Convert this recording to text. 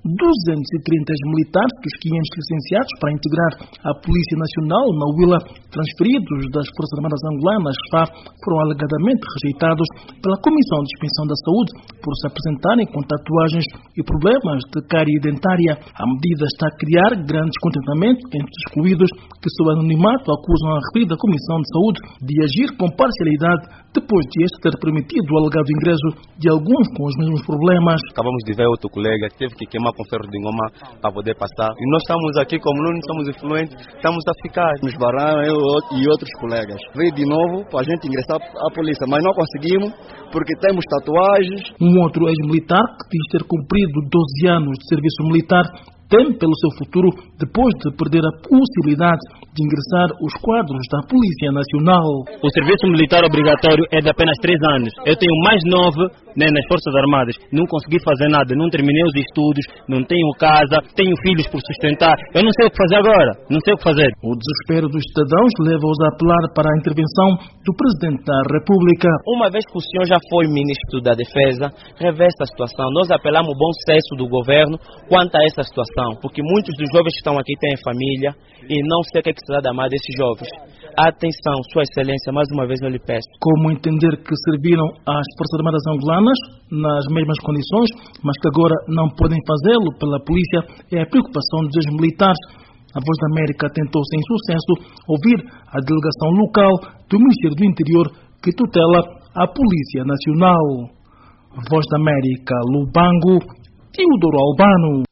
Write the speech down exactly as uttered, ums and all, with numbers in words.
duzentos e trinta militares dos quinhentos licenciados para integrar a Polícia Nacional na Huila, transferidos das Forças Armadas Angolanas, F A, foram alegadamente rejeitados pela Comissão de Inspeção da Saúde por se apresentarem com tatuagens e problemas de cárie dentária. A medida está a criar grande descontentamento entre os excluídos que, sob anonimato, acusam a referida Comissão de Saúde de agir com parcialidade depois de este ter permitido o alegado ingresso de alguns com os mesmos problemas. Acabamos de ver outro colega que teve que queimar com ferro de goma para poder passar. E nós estamos aqui, como não somos influentes, estamos a ficar. Nos barraram, eu e outros colegas. Veio de novo para a gente ingressar à polícia, mas não conseguimos porque temos tatuagens. Um outro ex-militar que diz ter cumprido doze anos de serviço militar teme pelo seu futuro depois de perder a possibilidade de ingressar os quadros da Polícia Nacional. O serviço militar obrigatório é de apenas três anos. Eu tenho mais nove, né, nas Forças Armadas. Não consegui fazer nada, não terminei os estudos, não tenho casa, tenho filhos por sustentar. Eu não sei o que fazer agora, não sei o que fazer. O desespero dos cidadãos leva-os a apelar para a intervenção do Presidente da República. Uma vez que o senhor já foi Ministro da Defesa, reveste a situação. Nós apelamos o bom senso do governo quanto a essa situação, porque muitos dos jovens que estão aqui têm família e não sei o que, é que será da mãe desses jovens. Atenção, Sua Excelência, mais uma vez eu lhe peço. Como entender que serviram às Forças Armadas Angolanas nas mesmas condições, mas que agora não podem fazê-lo pela polícia, é a preocupação dos militares. A Voz da América tentou, sem sucesso, ouvir a delegação local do Ministério do Interior que tutela a Polícia Nacional. Voz da América, Lubango, Teodoro Albano.